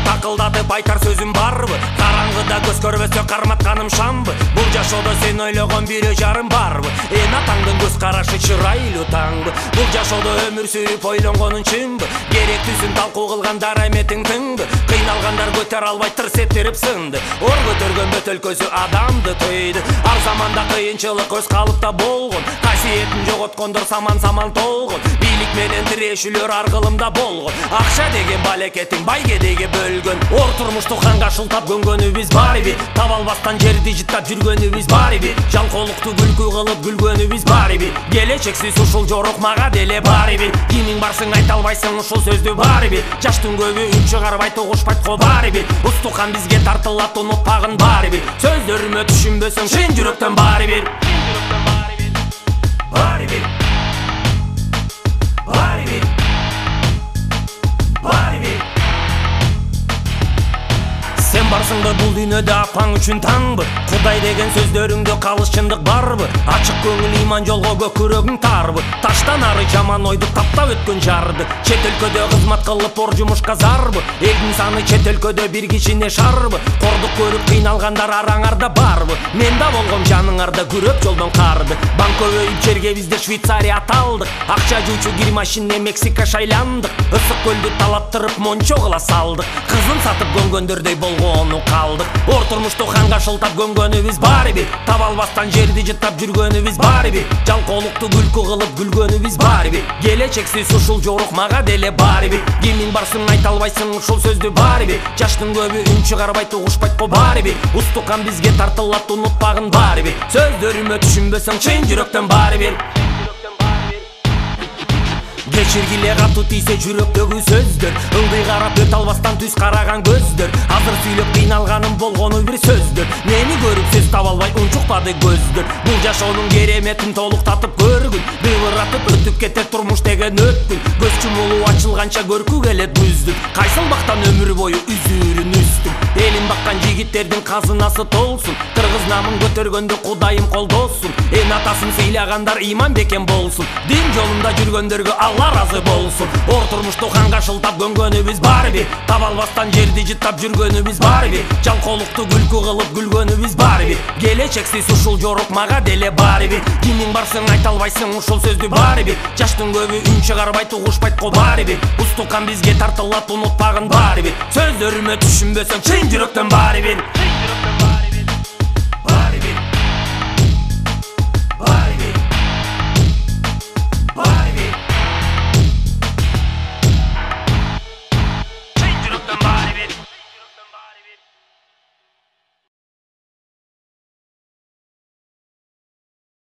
такылдатып айтар сөзүм барбы? Караңгыда көз көрбөсө карматканым шамбы? Бул жашоодо сен ойлогон бир жарым барбы? Эн атаңдын көз карашы чырайлуу таңбы? Бул жашоодо өмүр сүрүп ойлонгонун чынбы? Керектүүсүн талкуу кылгандар эметиң тыңбы? Кыйналгандар көтөрө албай тырс этирип сынды. Ор көтөргөн бөтөлкөсү адамды тыйды. Ар заманда кыйынчылык өз калыпта болгон. Касиетин жоготкондор саман толгон. Бийлик менен тирешүүлөр ар кылымда болгон. Акча деген балекетин байгедеге бөлгөн. Ор турмушту канга шылтап көнгөнүбүз барбы? Таба албастан жерди жыттап жүргөнүбүз барбы? Жалкоолукту күлкү кылып күлгөнүбүз барбы? Келечексиз ушул жорок мага деле барбы? Кимиң барсың айта албайсың ушул сөздү барбы? Жаштын көбү үн чыгарбайт угушпайт го барбы? Устукан бизге тартылат унутпагын барбы? Сөздөрүмө түшүнбөсөң чын жүрөктөн барбы? Барбы? Барбы? Барбы? Сен барсың да бул дүйнөдө апаң үчүн таңбы? Кудай деген сөздөрүңдө калыш чындык барбы? Ачык көңүл иман жолго көкүрөгүң тарбы? Таштан ары жаман ойду таптап өткөн жарды. Чет өлкөдө кызмат кылып ор жумушка зарбы? Элдин саны чет өлкөдө бир кишине шарбы? Кордук көрүп кыйналгандар араңарда барбы? Мен да болгом жаныңарда күрөп жолдон карды. Банк көбөйүп жерге бизде Швейцария аталдык. Акча жуучу гир машине Мексика шайландык. Ысык көлдү талаптырып мончо кыла салдык. Кызын сатып көнгөндөрдөй болгону калдык. Ор турмушту канга шылтап көнгөнүбүз барбы? Таба албастан жерди жыттап жүргөнүбүз барбы? Жалкоолукту күлкү кылып күлгөнүбүз барбы? Келечексиз ушул жорок мага деле барбы? Кимиң барсың айта албайсың ушул сөздү барбы? Жаштын көбү үн чыгарбайт угушпайт го барбы? Устукан бизге тартылат унутпагын барбы? Сөздөрүмө түшүнбөсөң чын жүрөктөн барбы? Кечиргиле катуу тийсе жүрөктөгү сөздөр. Ылдый карап өтө албастан түз караган көздөр. Азыр сүйлөп кыйналганым болгону бир сөздөр. Мени көрүп сөз таба албай унчукпады көздөр. Бул жашоонун кереметин толуктатып көргүн. Быйыратып өтүп кетет турмуш деген өткүн. Көз чумулуу ачылганча көркү келет бүздүн. Кайсыл бактан өмүр бою үзүүрүн үстүн. Элин баккан жигиттердин казынасы толсун. Кыргыз намын көтөргөндө Кудайым колдосун. Эн атасын сыйлагандар иман бекем болсун. Дин жолунда жүргөндөргө Алла разы болсун. Ор турмушту канга шылтап көнгөнүбүз барбы? Таба албастан жерди жыттап жүргөнүбүз барбы? Жалкоолукту күлкү кылып күлгөнүбүз барбы? Келечексиз ушул жорок мага деле барбы? Кимиң барсың айта албайсың ушул сөздү барбы? Жаштын көбү үн чыгарбайт угушпайт го барбы? Устукан бизге тартылат унутпагын барбы? Сөздөрүмө түшүнбөсөң чын жүрөктөн барбы?